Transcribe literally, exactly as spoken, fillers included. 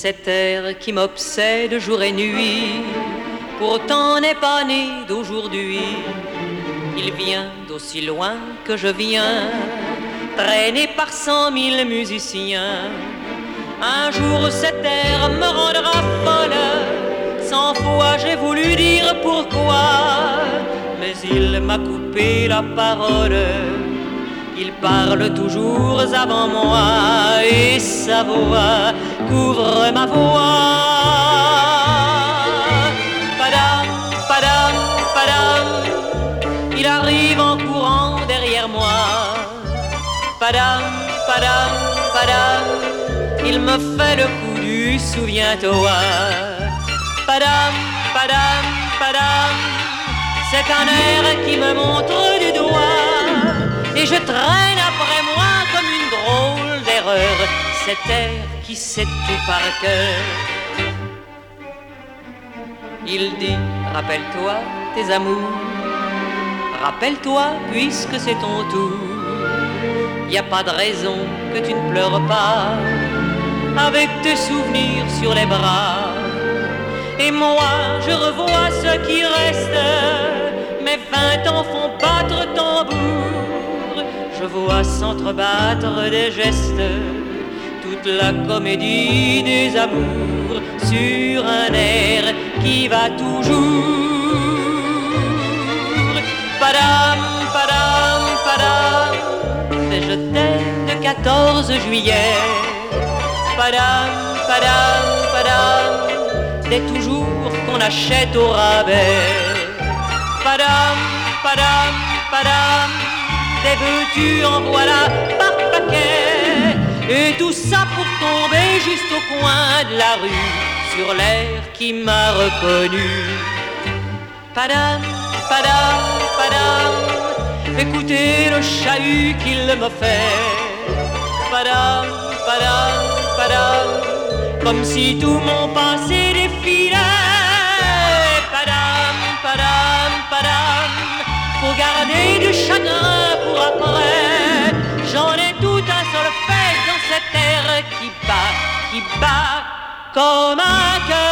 cet air qui m'obsède jour et nuit, pourtant n'est pas né d'aujourd'hui. Il vient d'aussi loin que je viens, traîné par cent mille musiciens. Un jour cet air me rendra folle, cent fois j'ai voulu dire pourquoi, mais il m'a coupé la parole. Il parle toujours avant moi et sa voix couvre ma voix. Padam, padam, padam, il arrive en courant derrière moi. Padam, padam, padam, il me fait le coup du souviens-toi. Padam, padam, padam, c'est un air qui me montre du doigt, et je traîne après moi comme une drôle d'erreur cet air qui sait tout par cœur. Il dit, rappelle-toi tes amours, rappelle-toi puisque c'est ton tour. Y a pas de raison que tu ne pleures pas avec tes souvenirs sur les bras. Et moi je revois ce qui reste, mes vingt ans font battre tambour. Je vois s'entrebattre des gestes, toute la comédie des amours, sur un air qui va toujours. Padam, padam, padam, c'est je t'aime de quatorze juillet. Padam, padam, padam, dès toujours qu'on achète au rabais. Padam, padam, padam, des veux-tu en voilà par paquet. Et tout ça pour tomber juste au coin de la rue, sur l'air qui m'a reconnu. Padam, padam, padam, écoutez le chahut qu'il me fait. Padam, padam, padam, comme si tout mon passé défilait. Padam, padam, padam, faut garder du chagrin pour après. J'en ai tout un solfège dans cet air qui bat, qui bat comme un cœur.